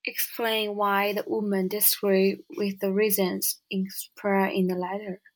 Explain why the woman disagreed with the reasons expressed in the letter.